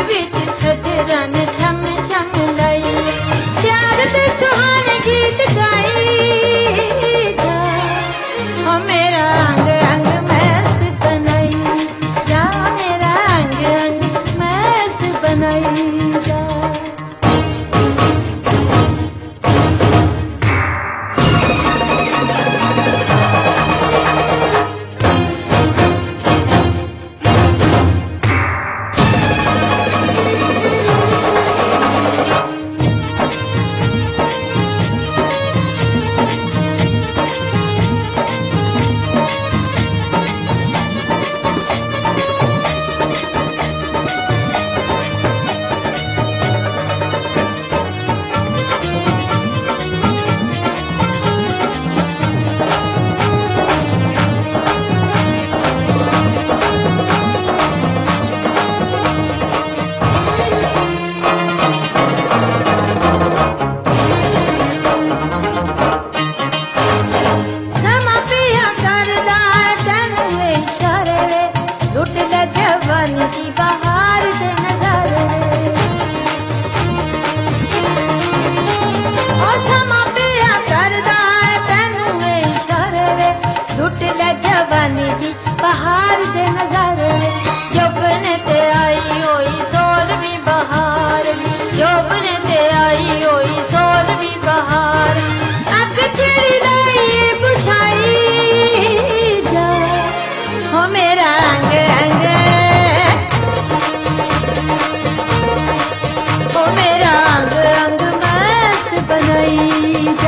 बिच सजरन छम छम लाई, प्यार दे सुहाने गीत गाई जा, ओ मेरा अंग अंग मस्त बनाई जा, मेरा अंग अंग मस्त बनाई जा। जवानी की बहार दे नजारे, ओ समा पिया करदा है तैनू इशारे वे, लुट ले जवानी की बहार दे नजारे, जोबने ते आई होई सोलवी बहार, जोबने ते आई होई सोलवी बहार, अग छिड़ी लाई बुझाई जा, ओ मेरा अंग अंग, ओ मेरा अंग अंग मस्त बनाई जा।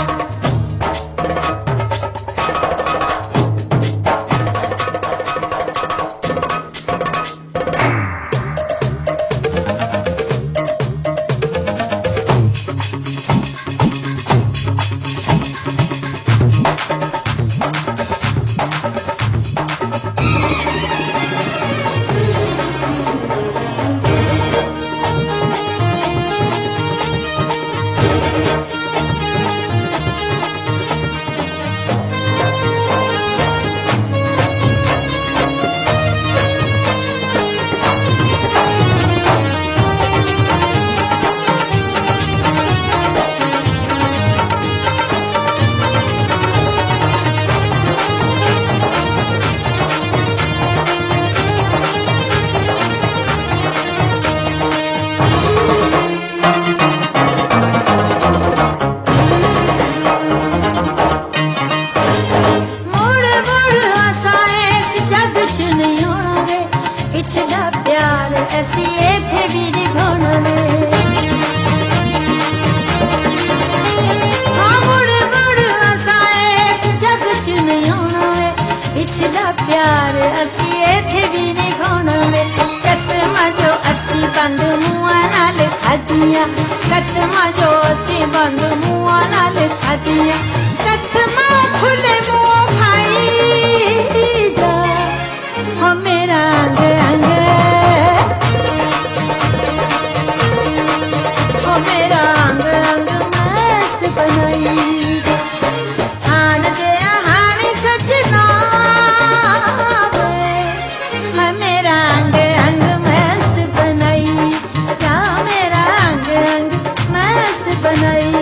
पिछला प्यार ऐसी थे भी निभाना वे, हाँ मुड़ मुड़ हसाए जग च नहीं आना वे, पिछला प्यार ऐसी थे भी निभाना वे, कसम जो असी बंद मुआ नाल खादियां, कसम जो असी बंद मुआ नाल खादियां, कसम खुले मुंह खाई जा, हो मेरा अंग अंग, ओ मेरा अंग अंग मस्त बनाई जा, आन दे हानी सजना वे, मेरा अंग अंग मस्त बनाई जा, मेरा अंग अंग मस्त बनाई।